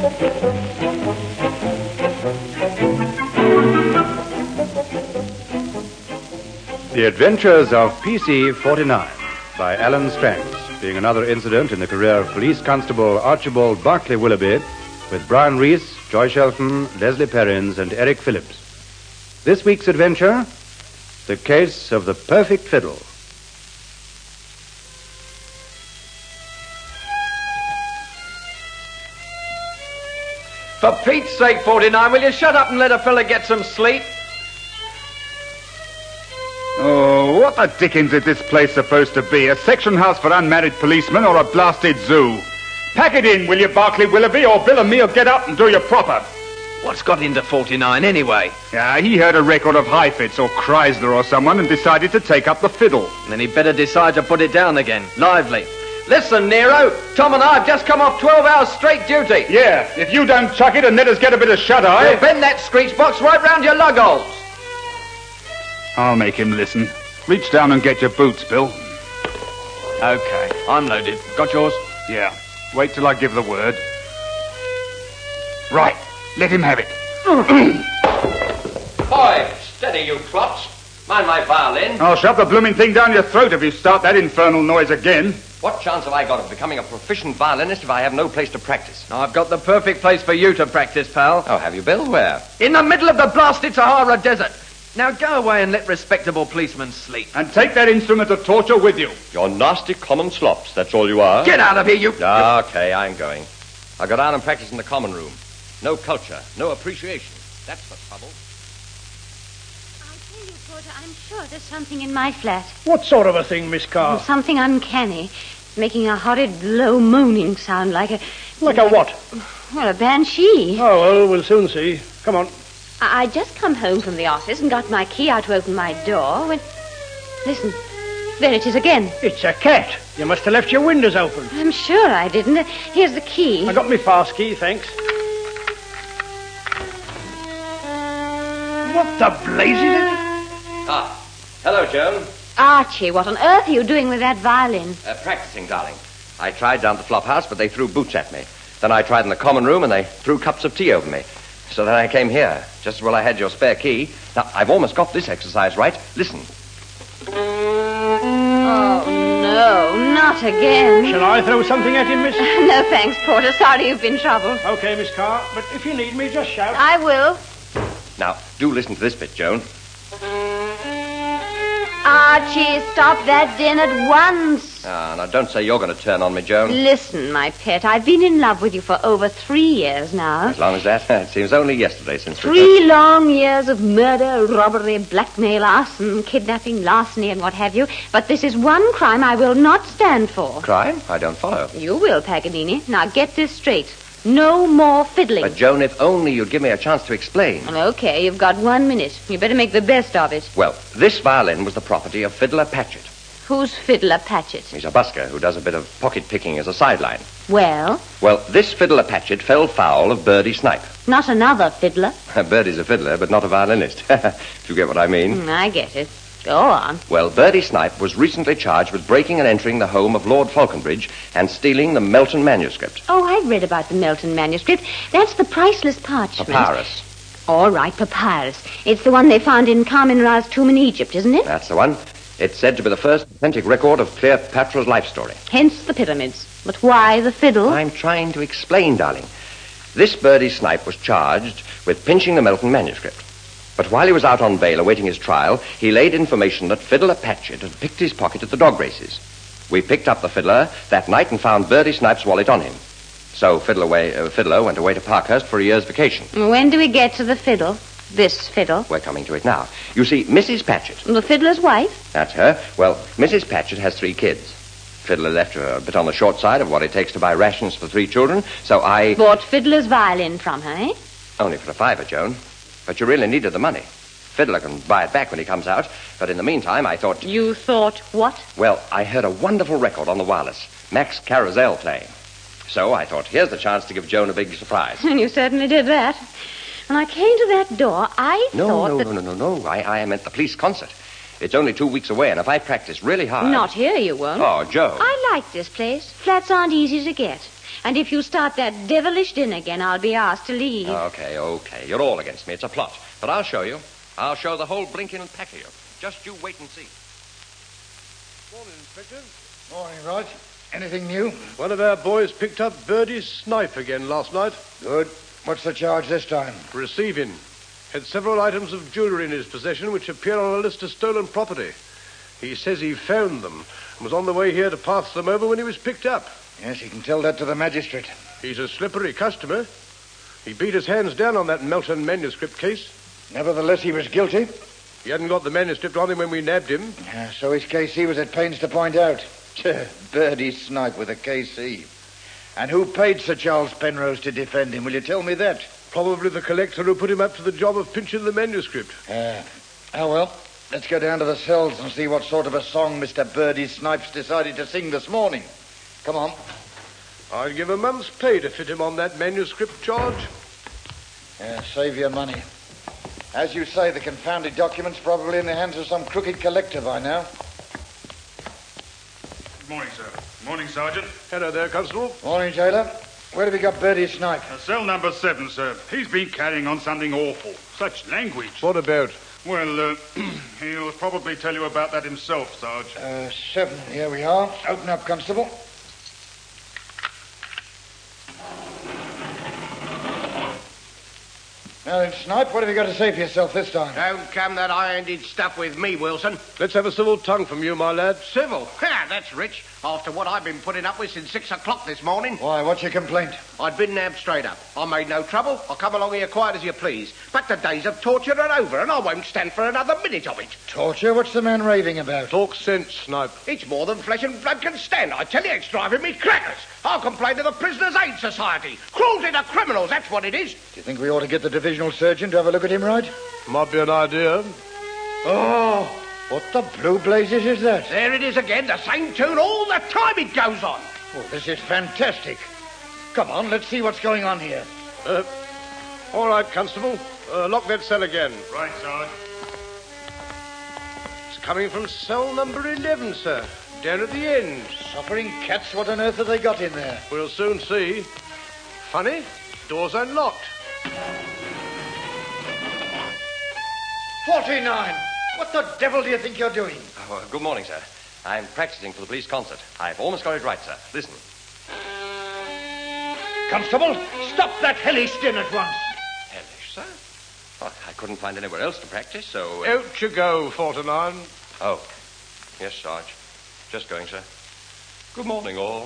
The Adventures of PC-49 by Alan Strangs, being another incident in the career of Police Constable Archibald Barclay Willoughby with Brian Reese, Joy Shelton, Leslie Perrins, and Eric Phillips. This week's adventure, The Case of the Perfect Fiddle. For Pete's sake, 49, will you shut up and let a fella get some sleep? Oh, what the dickens is this place supposed to be? A section house for unmarried policemen or a blasted zoo? Pack it in, will you, Barclay Willoughby, or Bill and me'll get up and do you proper. What's got into 49 anyway? Yeah, he heard a record of Heifetz or Chrysler or someone and decided to take up the fiddle. Then he'd better decide to put it down again, lively. Listen, Nero, Tom and I have just come off 12 hours straight duty. Yeah, if you don't chuck it and let us get a bit of shut-eye... We'll bend that screech box right round your lug holes. I'll make him listen. Reach down and get your boots, Bill. Okay, I'm loaded. Got yours? Yeah, wait till I give the word. Right, let him have it. Boy, steady, you clots. Mind my violin. I'll shove the blooming thing down your throat if you start that infernal noise again. What chance have I got of becoming a proficient violinist if I have no place to practice? I've got the perfect place for you to practice, pal. Oh, have you, Bill? Where? In the middle of the blasted Sahara Desert. Now go away and let respectable policemen sleep. And take that instrument of torture with you. You're nasty common slops, that's all you are. Get out of here, you... Okay, I'm going. I'll go down and practice in the common room. No culture, no appreciation. That's the trouble. I tell you, Porter, I'm sure there's something in my flat. What sort of a thing, Miss Carr? Something uncanny. Making a horrid, low moaning sound like a... Like a what? Well, a banshee. Oh, well, we'll soon see. Come on. I just come home from the office and got my key out to open my door when... Listen, there it is again. It's a cat. You must have left your windows open. I'm sure I didn't. Here's the key. I got my fast key, thanks. What the blazes is it? Ah, hello, Joan. Archie, what on earth are you doing with that violin? Practicing, darling. I tried down at the flop house, but they threw boots at me. Then I tried in the common room, and they threw cups of tea over me. So then I came here, just as well I had your spare key. Now, I've almost got this exercise right. Listen. Oh, no, not again. Shall I throw something at him, miss? No, thanks, Porter. Sorry you've been troubled. Okay, Miss Carr, but if you need me, just shout. I will. Now, do listen to this bit, Joan. Archie, stop that din at once. Now, don't say you're going to turn on me, Joan. Listen, my pet, I've been in love with you for over 3 years now. As long as that, it seems only yesterday since... 3 long years of murder, robbery, blackmail, arson, kidnapping, larceny, and what have you. But this is one crime I will not stand for. Crime? I don't follow. You will, Paganini. Now get this straight. No more fiddling. But, Joan, if only you'd give me a chance to explain. Okay, you've got 1 minute. You better make the best of it. Well, this violin was the property of Fiddler Patchett. Who's Fiddler Patchett? He's a busker who does a bit of pocket picking as a sideline. Well? Well, this Fiddler Patchett fell foul of Birdie Snipe. Not another fiddler. Birdie's a fiddler, but not a violinist. If you get what I mean. I get it. Go on. Well, Birdie Snipe was recently charged with breaking and entering the home of Lord Falconbridge and stealing the Melton manuscript. Oh, I've read about the Melton manuscript. That's the priceless parchment. Papyrus. All right, papyrus. It's the one they found in Carmen Ra's tomb in Egypt, isn't it? That's the one. It's said to be the first authentic record of Cleopatra's life story. Hence the pyramids. But why the fiddle? I'm trying to explain, darling. This Birdie Snipe was charged with pinching the Melton manuscript. But while he was out on bail awaiting his trial, he laid information that Fiddler Patchett had picked his pocket at the dog races. We picked up the fiddler that night and found Birdie Snipe's wallet on him. So Fiddler went away to Parkhurst for a year's vacation. When do we get to the fiddle? This fiddle? We're coming to it now. You see, Mrs. Patchett... The fiddler's wife? That's her. Well, Mrs. Patchett has 3 kids. Fiddler left her a bit on the short side of what it takes to buy rations for 3 children, so I... Bought Fiddler's violin from her, eh? Only for a $5, Joan. But you really needed the money. Fiddler can buy it back when he comes out, but in the meantime, I thought... You thought what? Well, I heard a wonderful record on the wireless. Max Carousel playing. So I thought, here's the chance to give Joan a big surprise. And you certainly did that. When I came to that door, I thought that... No. I meant the police concert. It's only 2 weeks away, and if I practice really hard... Not here, you won't. Oh, Joe. I like this place. Flats aren't easy to get. And if you start that devilish din again, I'll be asked to leave. Okay. You're all against me. It's a plot. But I'll show you. I'll show the whole blinking pack of you. Just you wait and see. Morning, Inspector. Morning, Rog. Anything new? One of our boys picked up Birdie Snipe again last night. Good. What's the charge this time? Receiving. Had several items of jewellery in his possession which appear on a list of stolen property. He says he found them and was on the way here to pass them over when he was picked up. Yes, you can tell that to the magistrate. He's a slippery customer. He beat his hands down on that Melton manuscript case. Nevertheless, he was guilty. He hadn't got the manuscript on him when we nabbed him. So his KC was at pains to point out. Birdie Snipe with a KC. And who paid Sir Charles Penrose to defend him? Will you tell me that? Probably the collector who put him up to the job of pinching the manuscript. Well, let's go down to the cells and see what sort of a song Mr. Birdie Snipes decided to sing this morning. Come on. I'd give a month's pay to fit him on that manuscript charge. Save your money. As you say, the confounded document's probably in the hands of some crooked collector by now. Good morning, sir. Morning, Sergeant. Hello there, Constable. Morning, jailer. Where have we got Birdie Snipe? Cell number 7, sir. He's been carrying on something awful. Such language. What about? Well, he'll probably tell you about that himself, Sarge. 7. Here we are. Open up, Constable. Now then, Snipe, what have you got to say for yourself this time? Don't come that high-handed stuff with me, Wilson. Let's have a civil tongue from you, my lad. Civil? Ha, that's rich. After what I've been putting up with since 6 o'clock this morning. Why, what's your complaint? I'd been nabbed straight up. I made no trouble. I'll come along here quiet as you please. But the days of torture are over, and I won't stand for another minute of it. Torture? What's the man raving about? Talk sense, Snipe. It's more than flesh and blood can stand. I tell you, it's driving me crackers. I'll complain to the Prisoners' Aid Society. Cruelty to criminals, that's what it is. Do you think we ought to get the divisional surgeon to have a look at him, right? Might be an idea. Oh, what the blue blazes is that? There it is again, the same tune all the time it goes on. Oh, this is fantastic. Come on, let's see what's going on here. All right, Constable. Lock that cell again. Right, Sarge. It's coming from cell number 11, sir. Down at the end. Suffering cats, what on earth have they got in there? We'll soon see. Funny, door's unlocked. 49! What the devil do you think you're doing? Oh, good morning, sir. I'm practicing for the police concert. I've almost got it right, sir. Listen. Constable, stop that hellish din at once. Hellish, sir? Well, I couldn't find anywhere else to practice, so... Out you go, 49. Oh. Yes, Sarge. Just going, sir. Good morning, all.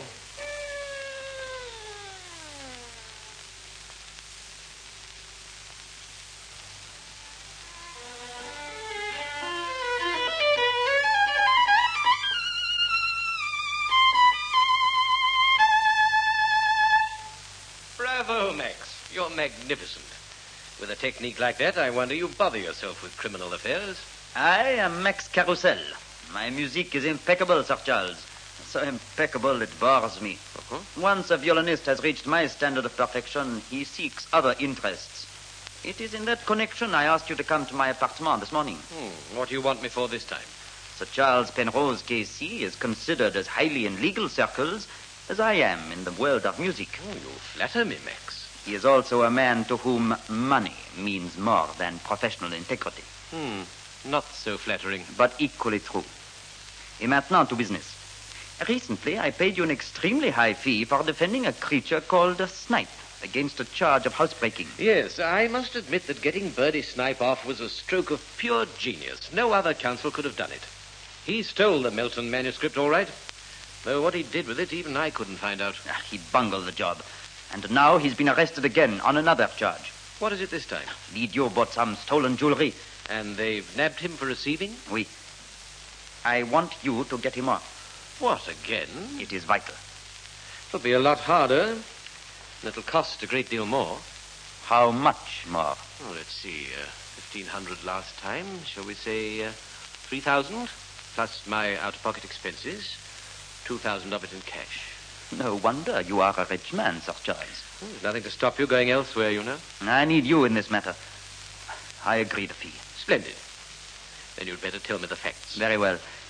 Bravo, Max. You're magnificent. With a technique like that, I wonder you bother yourself with criminal affairs. I am Max Carousel. My music is impeccable, Sir Charles. So impeccable it bores me. Once a violinist has reached my standard of perfection, he seeks other interests. It is in that connection I asked you to come to my apartment this morning. What do you want me for this time? Sir Charles Penrose, K.C., is considered as highly in legal circles as I am in the world of music. Oh, you flatter me, Max. He is also a man to whom money means more than professional integrity. Not so flattering. But equally true. Et maintenant to business. Recently, I paid you an extremely high fee for defending a creature called a Snipe against a charge of housebreaking. Yes, I must admit that getting Birdie Snipe off was a stroke of pure genius. No other counsel could have done it. He stole the Melton manuscript, all right. Though what he did with it, even I couldn't find out. He bungled the job. And now he's been arrested again on another charge. What is it this time? L'idiot bought some stolen jewelry. And they've nabbed him for receiving? Oui. I want you to get him off. What, again? It is vital. It'll be a lot harder. And it'll cost a great deal more. How much more? Oh, let's see. 1,500 last time. Shall we say 3,000? Plus my out-of-pocket expenses. 2,000 of it in cash. No wonder you are a rich man, Sir Charles. There's nothing to stop you going elsewhere, you know. I need you in this matter. I agree the fee. Splendid. Then you'd better tell me the facts. Very well.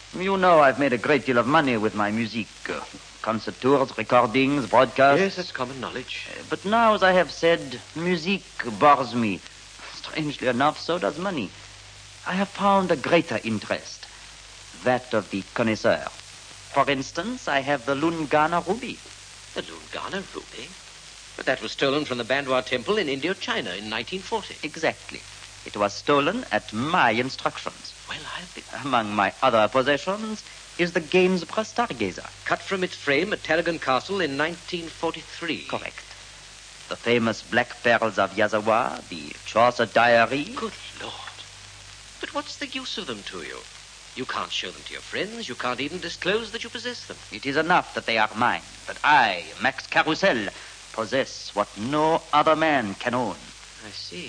You know I've made a great deal of money with my music. Concert tours, recordings, broadcasts. Yes, that's common knowledge. But now, as I have said, music bores me. Strangely enough, so does money. I have found a greater interest, that of the connoisseur. For instance, I have the Lungana ruby. The Lungana ruby? But that was stolen from the Bandwa temple in Indochina in 1940. Exactly. It was stolen at my instructions. Well, I'll be... Among my other possessions is the Gainsborough Stargazer. Cut from its frame at Tarragon Castle in 1943. Correct. The famous Black Pearls of Yazawa, the Chaucer Diary. Good Lord. But what's the use of them to you? You can't show them to your friends. You can't even disclose that you possess them. It is enough that they are mine. But I, Max Carousel, possess what no other man can own. I see.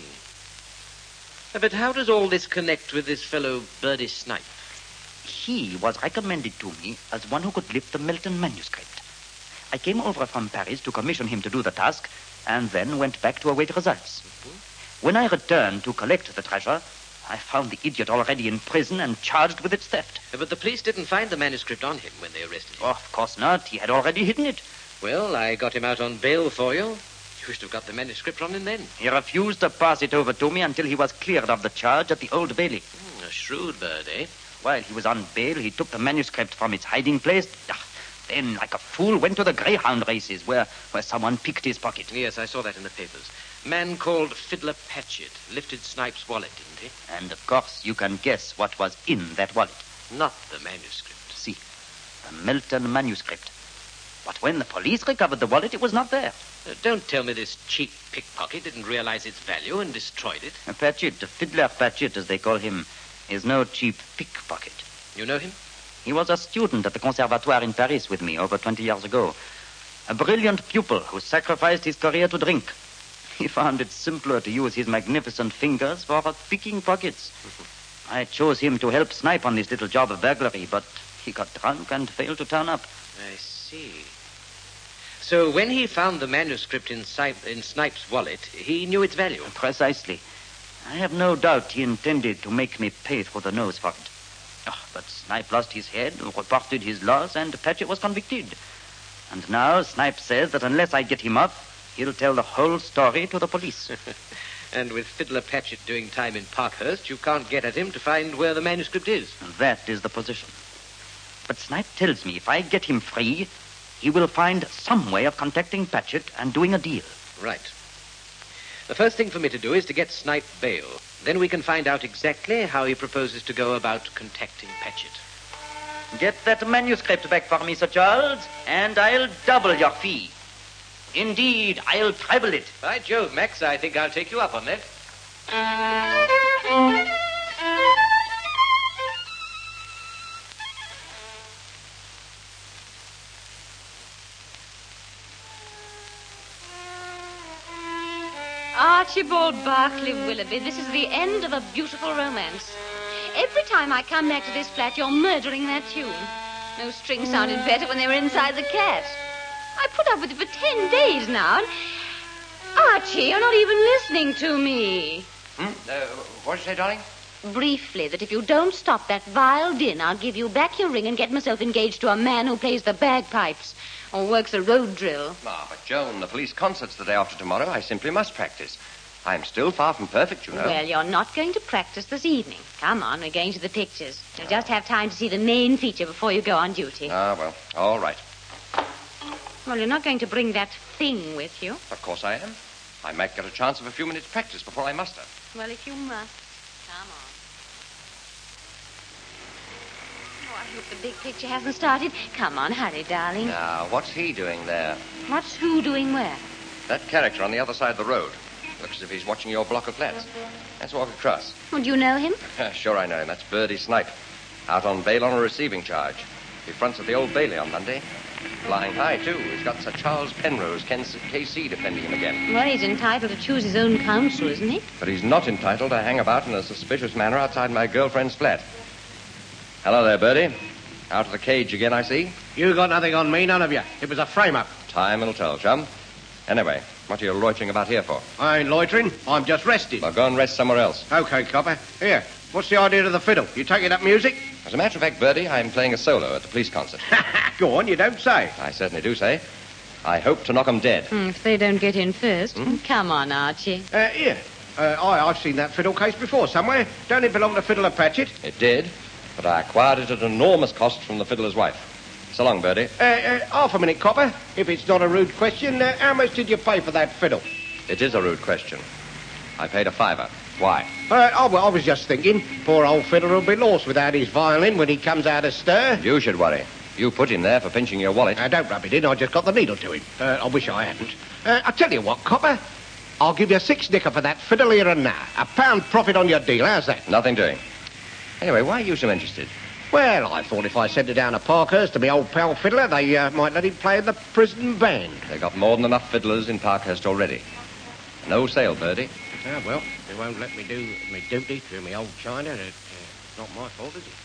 But how does all this connect with this fellow Birdie Snipe? He was recommended to me as one who could lift the Milton manuscript. I came over from Paris to commission him to do the task, and then went back to await results. Mm-hmm. When I returned to collect the treasure, I found the idiot already in prison and charged with its theft. But the police didn't find the manuscript on him when they arrested him. Oh, of course not. He had already hidden it. Well, I got him out on bail for you. You should have got the manuscript on him then. He refused to pass it over to me until he was cleared of the charge at the Old Bailey. A shrewd bird, eh? While he was on bail, he took the manuscript from its hiding place. Then, like a fool, went to the greyhound races where someone picked his pocket. Yes, I saw that in the papers. Man called Fiddler Patchett lifted Snipe's wallet, didn't he? And, of course, you can guess what was in that wallet. Not the manuscript. See, the Milton manuscript. But when the police recovered the wallet, it was not there. Don't tell me this cheap pickpocket didn't realize its value and destroyed it. Patchett, Fiddler Patchett, as they call him, is no cheap pickpocket. You know him? He was a student at the Conservatoire in Paris with me over 20 years ago. A brilliant pupil who sacrificed his career to drink. He found it simpler to use his magnificent fingers for picking pockets. I chose him to help Snipe on this little job of burglary, but he got drunk and failed to turn up. I see. So when he found the manuscript in Snipe's wallet, he knew its value? Precisely. I have no doubt he intended to make me pay through the nose for it. But Snipe lost his head, reported his loss, and Patchett was convicted. And now Snipe says that unless I get him off, he'll tell the whole story to the police. And with Fiddler Patchett doing time in Parkhurst, you can't get at him to find where the manuscript is. That is the position. But Snipe tells me if I get him free, he will find some way of contacting Patchett and doing a deal. Right. The first thing for me to do is to get Snipe bail. Then we can find out exactly how he proposes to go about contacting Patchett. Get that manuscript back for me, Sir Charles, and I'll double your fee. Indeed, I'll treble it. By Jove, Max, I think I'll take you up on that. Archibald Barclay Willoughby, this is the end of a beautiful romance. Every time I come back to this flat, you're murdering that tune. Those strings sounded better when they were inside the cat. I put up with it for 10 days now, and... Archie, you're not even listening to me. What did you say, darling? Briefly, that if you don't stop that vile din, I'll give you back your ring and get myself engaged to a man who plays the bagpipes or works a road drill. Ah, but Joan, the police concert's the day after tomorrow. I simply must practice. I'm still far from perfect, you know. Well, you're not going to practice this evening. Come on, we're going to the pictures. You'll just have time to see the main feature before you go on duty. Ah, well, all right. Well, you're not going to bring that thing with you. Of course I am. I might get a chance of a few minutes' practice before I muster. Well, if you must. Come on. Oh, I hope the big picture hasn't started. Come on, hurry, darling. Now, what's he doing there? What's who doing where? That character on the other side of the road. Looks as if he's watching your block of flats. Let's walk across. Well, do you know him? Sure I know him. That's Birdie Snipe. Out on bail on a receiving charge. He fronts at the Old Bailey on Monday. Flying high, too. He's got Sir Charles Penrose, KC, defending him again. Well, he's entitled to choose his own counsel, isn't he? But he's not entitled to hang about in a suspicious manner outside my girlfriend's flat. Hello there, Birdie. Out of the cage again, I see. You got nothing on me, none of you. It was a frame-up. Time will tell, chum. Anyway, what are you loitering about here for? I ain't loitering. I'm just resting. Well, go and rest somewhere else. Okay, copper. Here, What's the idea of the fiddle? You taking up music? As a matter of fact, Bertie, I'm playing a solo at the police concert. Go on, you don't say. I certainly do say. I hope to knock 'em dead. If they don't get in first. Come on, Archie. Here. I've seen that fiddle case before somewhere. Don't it belong to Fiddler Patchett? It did, but I acquired it at enormous cost from the fiddler's wife. So long, Bertie. Half a minute, Copper. If it's not a rude question, how much did you pay for that fiddle? It is a rude question. I paid a $5. Why? I was just thinking, poor old fiddler will be lost without his violin when he comes out of stir. You should worry. You put him there for pinching your wallet. Don't rub it in. I just got the needle to him. I wish I hadn't. I tell you what, Copper. I'll give you 6 nicker for that fiddle here and now. £1 profit on your deal. How's that? Nothing doing. Anyway, why are you so interested? Well, I thought if I sent it down to Parkhurst to my old pal Fiddler, they might let him play in the prison band. They got more than enough fiddlers in Parkhurst already. No sale, Bertie. Well, they won't let me do my duty through my old china. It's not my fault, is it?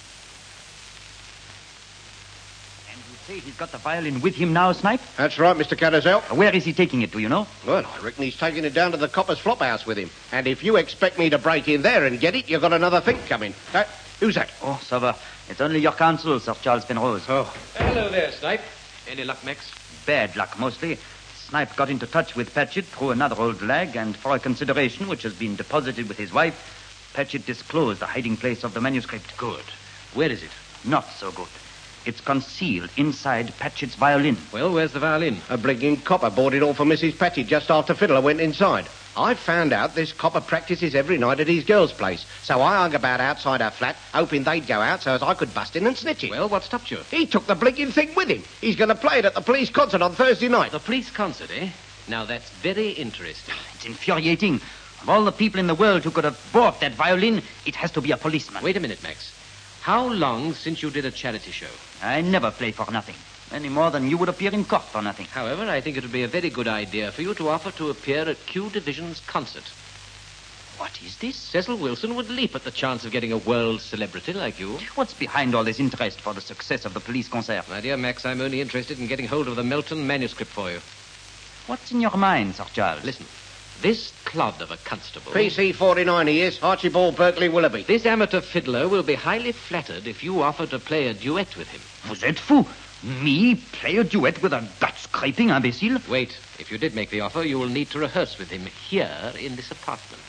And you say he's got the violin with him now, Snipe? That's right, Mr. Carousel. Where is he taking it, do you know? Well, I reckon he's taking it down to the Copper's flop house with him. And if you expect me to break in there and get it, you've got another think coming. Who's that? Oh, ça va. It's only your counsel, Sir Charles Penrose. Oh. Hello there, Snipe. Any luck, Max? Bad luck, mostly. Snipe got into touch with Patchett through another old lag, and for a consideration which has been deposited with his wife, Patchett disclosed the hiding place of the manuscript. Good. Where is it? Not so good. It's concealed inside Patchett's violin. Well, where's the violin? A blinking copper bought it all for Mrs. Patchett just after Fiddler went inside. I found out this copper practices every night at his girl's place, so I hung about outside her flat, hoping they'd go out so as I could bust in and snitch it. Well, what stopped you? He took the blinking thing with him. He's going to play it at the police concert on Thursday night. The police concert, eh? Now, that's very interesting. It's infuriating. Of all the people in the world who could have bought that violin, it has to be a policeman. Wait a minute, Max. How long since you did a charity show? I never play for nothing. Any more than you would appear in court for nothing. However, I think it would be a very good idea for you to offer to appear at Q Division's concert. What is this? Cecil Wilson would leap at the chance of getting a world celebrity like you. What's behind all this interest for the success of the police concert? My dear Max, I'm only interested in getting hold of the Melton manuscript for you. What's in your mind, Sir Charles? Listen, this clod of a constable... PC 49 he is, Archibald Berkeley Willoughby. This amateur fiddler will be highly flattered if you offer to play a duet with him. Vous êtes fou? Me play a duet with a gut-scraping imbecile? Wait. If you did make the offer, you will need to rehearse with him here in this apartment.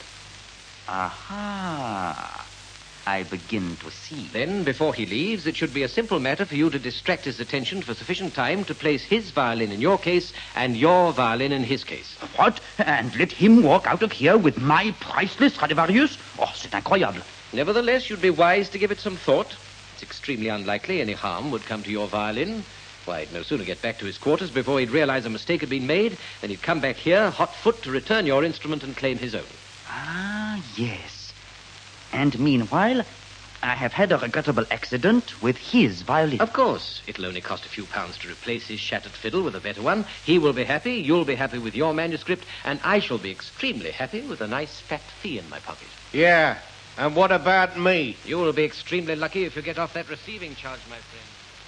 Aha. I begin to see. Then, before he leaves, it should be a simple matter for you to distract his attention for sufficient time to place his violin in your case and your violin in his case. What? And let him walk out of here with my priceless Stradivarius? Oh, c'est incroyable. Nevertheless, you'd be wise to give it some thought. It's extremely unlikely any harm would come to your violin. Why, he'd no sooner get back to his quarters before he'd realize a mistake had been made than he'd come back here, hot foot, to return your instrument and claim his own. Ah, yes. And meanwhile, I have had a regrettable accident with his violin. Of course. It'll only cost a few pounds to replace his shattered fiddle with a better one. He will be happy, you'll be happy with your manuscript, and I shall be extremely happy with a nice fat fee in my pocket. Yeah, and what about me? You will be extremely lucky if you get off that receiving charge, my friend.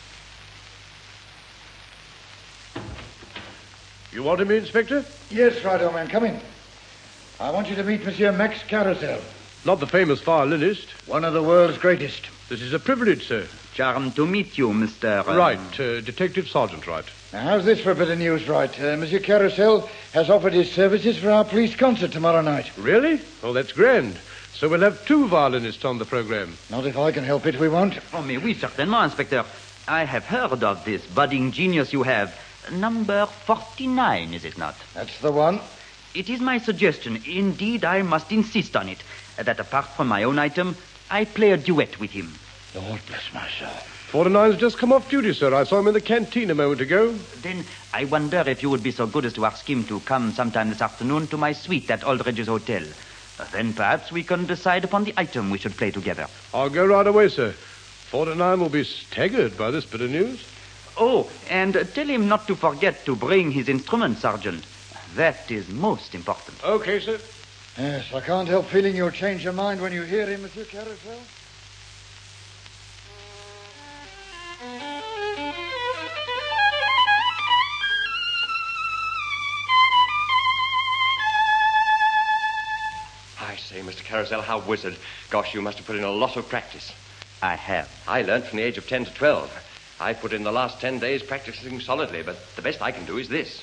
You wanted me, Inspector? Yes, right, old man. Come in. I want you to meet Monsieur Max Carousel. Not the famous violinist. One of the world's greatest. This is a privilege, sir. Charmed to meet you, Mr. Right, Detective Sergeant Wright. Now, how's this for a bit of news, right? Monsieur Carousel has offered his services for our police concert tomorrow night. Really? Oh, that's grand. So we'll have 2 violinists on the program. Not if I can help it, we won't. Oh, mais oui, certainement, Inspector. I have heard of this budding genius you have. Number 49, is it not? That's the one. It is my suggestion, indeed I must insist on it, that apart from my own item, I play a duet with him. Lord bless my soul. 49's just come off duty, sir. I saw him in the canteen a moment ago. Then I wonder if you would be so good as to ask him to come sometime this afternoon to my suite at Aldridge's Hotel. Then perhaps we can decide upon the item we should play together. I'll go right away, sir. 49 will be staggered by this bit of news. Oh, and tell him not to forget to bring his instrument, Sergeant. That is most important. Okay, sir. Yes, I can't help feeling you'll change your mind when you hear him, Monsieur Carousel. I say, say, Mr. Carousel, how wizard. Gosh, you must have put in a lot of practice. I have. I learned from the age of 10 to 12. I put in the last 10 days practicing solidly, but the best I can do is this.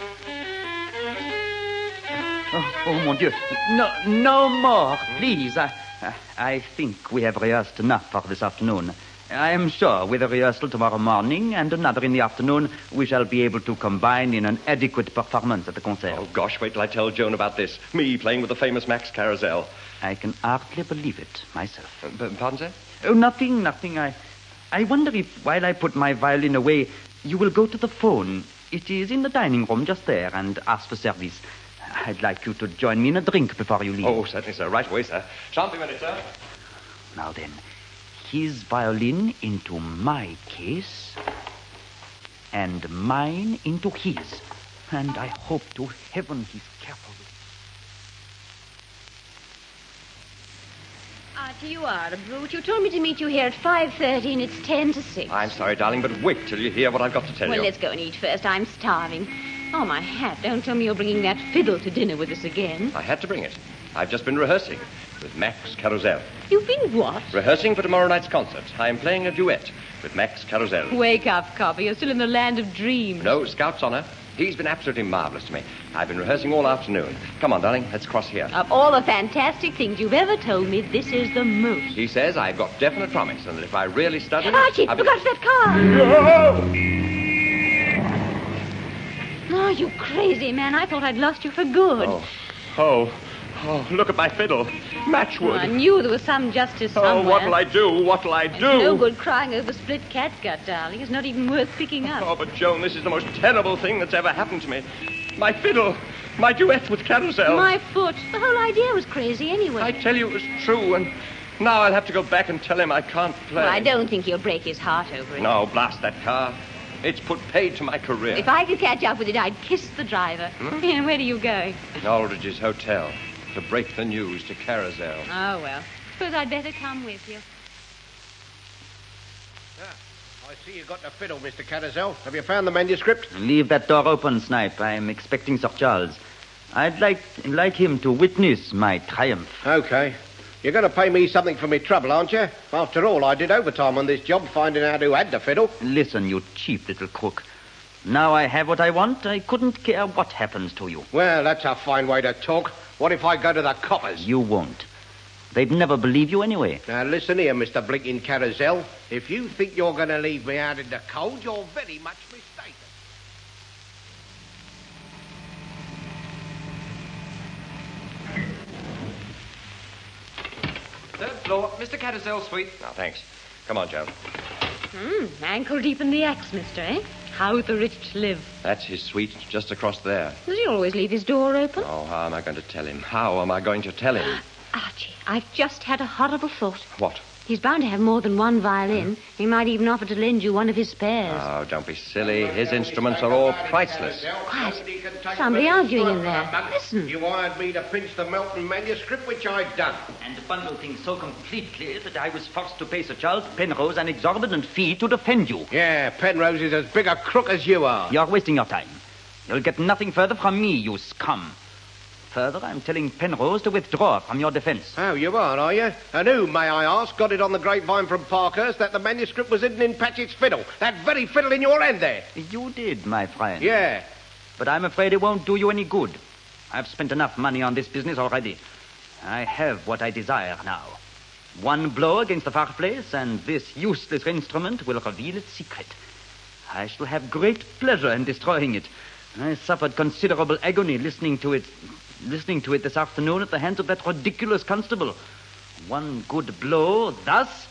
Oh, mon Dieu. No more, please. I think we have rehearsed enough for this afternoon. I am sure with a rehearsal tomorrow morning and another in the afternoon, we shall be able to combine in an adequate performance at the concert. Oh, gosh, wait till I tell Joan about this. Me playing with the famous Max Carousel. I can hardly believe it myself. Pardon, sir? Oh, nothing. I wonder if, while I put my violin away, you will go to the phone. It is in the dining room just there, and ask for service. I'd like you to join me in a drink before you leave. Oh, certainly, sir. Right away, sir. Shan't be a minute, sir. Now then, his violin into my case, and mine into his. And I hope to heaven he's careful. Archie, you are a brute. You told me to meet you here at 5:30, and it's 10 to 6. I'm sorry, darling, but wait till you hear what I've got to tell Well, you. let's go and eat first. I'm starving. Oh, my hat. Don't tell me you're bringing that fiddle to dinner with us again. I had to bring it. I've just been rehearsing with Max Carousel. You've been what? Rehearsing for tomorrow night's concert. I'm playing a duet with Max Carousel. Wake up, Copper. You're still in the land of dreams. No, Scout's honor. He's been absolutely marvelous to me. I've been rehearsing all afternoon. Come on, darling, let's cross here. Of all the fantastic things you've ever told me, this is the most. He says I've got definite promise, and that if I really study... Archie, I'll look out for that car. No! Oh, you crazy man. I thought I'd lost you for good. Oh, look at my fiddle. Matchwood. I knew there was some justice somewhere. Oh, what'll I do? It's no good crying over split catgut, darling. It's not even worth picking up. Oh, but Joan, this is the most terrible thing that's ever happened to me. My fiddle. My duet with Carousel. My foot. The whole idea was crazy anyway. I tell you it was true, and now I'll have to go back and tell him I can't play. Well, I don't think he'll break his heart over it. No, blast that car. It's put paid to my career. If I could catch up with it, I'd kiss the driver. And where are you going? Aldridge's Hotel, to break the news to Carousel. Oh, well. Suppose I'd better come with you. I see you got the fiddle, Mr. Carousel. Have you found the manuscript? Leave that door open, Snipe. I'm expecting Sir Charles. I'd like him to witness my triumph. Okay. You're going to pay me something for me trouble, aren't you? After all, I did overtime on this job finding out who had the fiddle. Listen, you cheap little crook. Now I have what I want. I couldn't care what happens to you. Well, that's a fine way to talk. What if I go to the coppers? You won't. They'd never believe you anyway. Now, listen here, Mr. Blinking Carousel. If you think you're going to leave me out in the cold, you're very much mistaken. Third floor, Mr. Carousel's suite. No, thanks. Come on, Joan. Ankle deep in the axe, mister, eh? How the rich live. That's his suite, just across there. Does he always leave his door open? Oh, how am I going to tell him? How am I going to tell him? Archie, I've just had a horrible thought. What? He's bound to have more than one violin. He might even offer to lend you one of his spares. Oh, don't be silly. His instruments are all priceless. Quiet. Somebody arguing in there. Listen. You hired me to pinch the Melton manuscript, which I've done. And bundle things so completely that I was forced to pay Sir Charles Penrose an exorbitant fee to defend you. Yeah, Penrose is as big a crook as you are. You're wasting your time. You'll get nothing further from me, you scum. Further, I'm telling Penrose to withdraw from your defense. Oh, you are you? And who, may I ask, got it on the grapevine from Parkhurst that the manuscript was hidden in Patchett's fiddle? That very fiddle in your hand there. You did, my friend. Yeah. But I'm afraid it won't do you any good. I've spent enough money on this business already. I have what I desire now. One blow against the fireplace, and this useless instrument will reveal its secret. I shall have great pleasure in destroying it. I suffered considerable agony listening to it this afternoon at the hands of that ridiculous constable. One good blow, thus...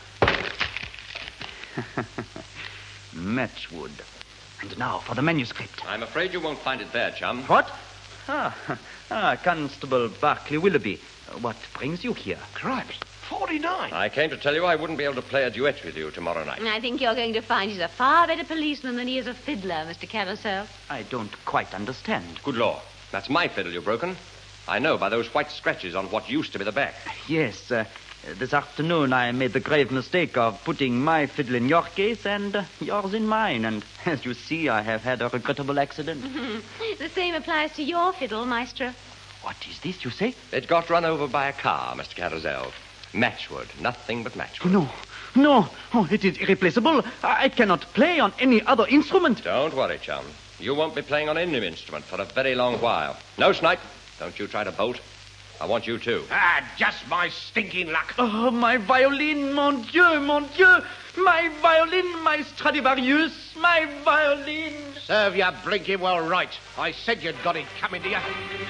Matchwood. And now for the manuscript. I'm afraid you won't find it there, chum. What? Constable Barclay Willoughby. What brings you here? Cripes, 49. I came to tell you I wouldn't be able to play a duet with you tomorrow night. I think you're going to find he's a far better policeman than he is a fiddler, Mr. Carousel. I don't quite understand. Good law. That's my fiddle you've broken. I know by those white scratches on what used to be the back. Yes, this afternoon I made the grave mistake of putting my fiddle in your case and yours in mine. And as you see, I have had a regrettable accident. The same applies to your fiddle, Maestro. What is this, you say? It got run over by a car, Mr. Carousel. Matchwood. Nothing but matchwood. No. Oh, it is irreplaceable. I cannot play on any other instrument. Don't worry, chum. You won't be playing on any instrument for a very long while. No, Snipe. Don't you try to bolt. I want you too. Just my stinking luck. Oh, my violin, mon Dieu, mon Dieu. My violin, my Stradivarius, my violin. Serve you blinking well right. I said you'd got it coming to you.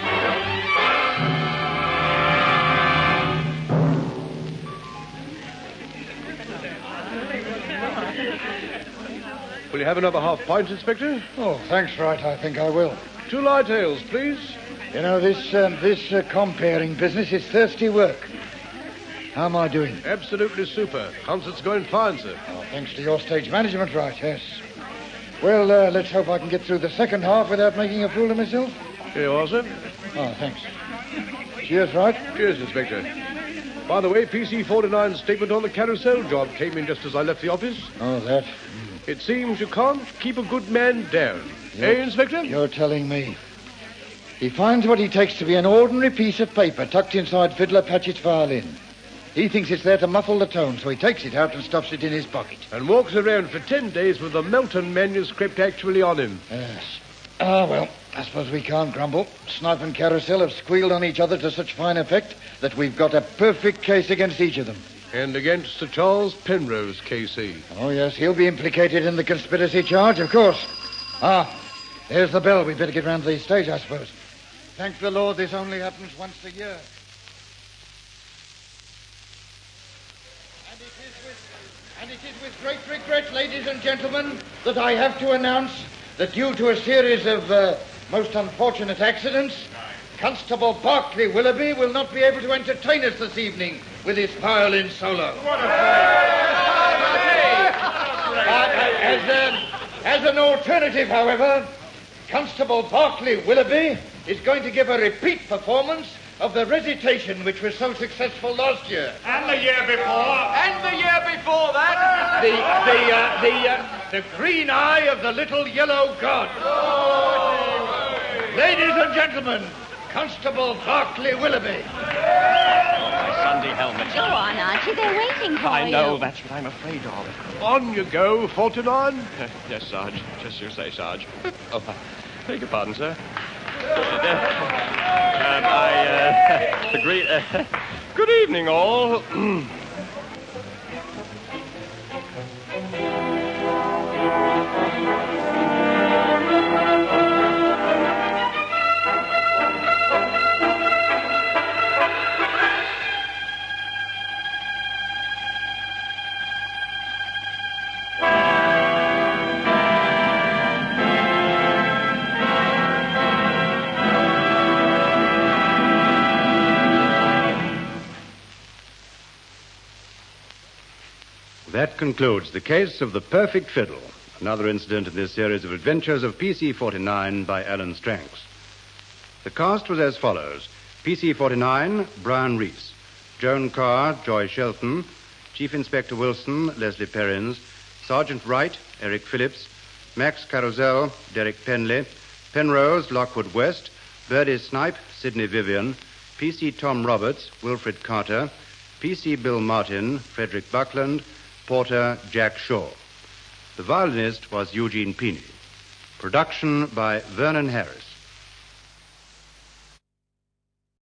Will you have another half pint, Inspector? Oh, thanks, Wright. I think I will. 2 light ales, please. You know, this comparing business is thirsty work. How am I doing? Absolutely super. Concert's going fine, sir. Oh, thanks to your stage management, Wright, yes. Well, let's hope I can get through the second half without making a fool of myself. Here you are, sir. Oh, thanks. Cheers, Wright. Cheers, Inspector. By the way, PC-49's statement on the carousel job came in just as I left the office. Oh, that. It seems you can't keep a good man down. Eh, Inspector? You're telling me. He finds what he takes to be an ordinary piece of paper tucked inside Fiddler Patchett's violin. He thinks it's there to muffle the tone, so he takes it out and stuffs it in his pocket. And walks around for 10 days with the Melton manuscript actually on him. Yes. Well, I suppose we can't grumble. Snipe and Carousel have squealed on each other to such fine effect that we've got a perfect case against each of them. And against Sir Charles Penrose, KC. Oh, yes, he'll be implicated in the conspiracy charge, of course. There's the bell. We'd better get round to the stage, I suppose. Thank the Lord this only happens once a year. And it is with great regret, ladies and gentlemen, that I have to announce that due to a series of most unfortunate accidents, Constable Barclay Willoughby will not be able to entertain us this evening with his violin solo. What a As an alternative, however, Constable Barclay Willoughby is going to give a repeat performance of the recitation which was so successful last year. And the year before. And the year before that. The green eye of the little yellow god. Ladies and gentlemen, Constable Barclay Willoughby. My Sunday helmet. Go on, Archie. They're waiting for you. I know, that's what I'm afraid of. On you go, 49. Yes, Sarge. Just you say, Sarge. Oh, beg your pardon, sir. I agree. Good evening, all. That concludes the case of the perfect fiddle, another incident in this series of adventures of PC-49 by Alan Stranks. The cast was as follows. PC-49, Brian Reese. Joan Carr, Joy Shelton. Chief Inspector Wilson, Leslie Perrins. Sergeant Wright, Eric Phillips. Max Carousel, Derek Penley. Penrose, Lockwood West. Birdie Snipe, Sidney Vivian. PC Tom Roberts, Wilfred Carter. PC Bill Martin, Frederick Buckland. Porter, Jack Shaw. The violinist was Eugene Peeney. Production by Vernon Harris.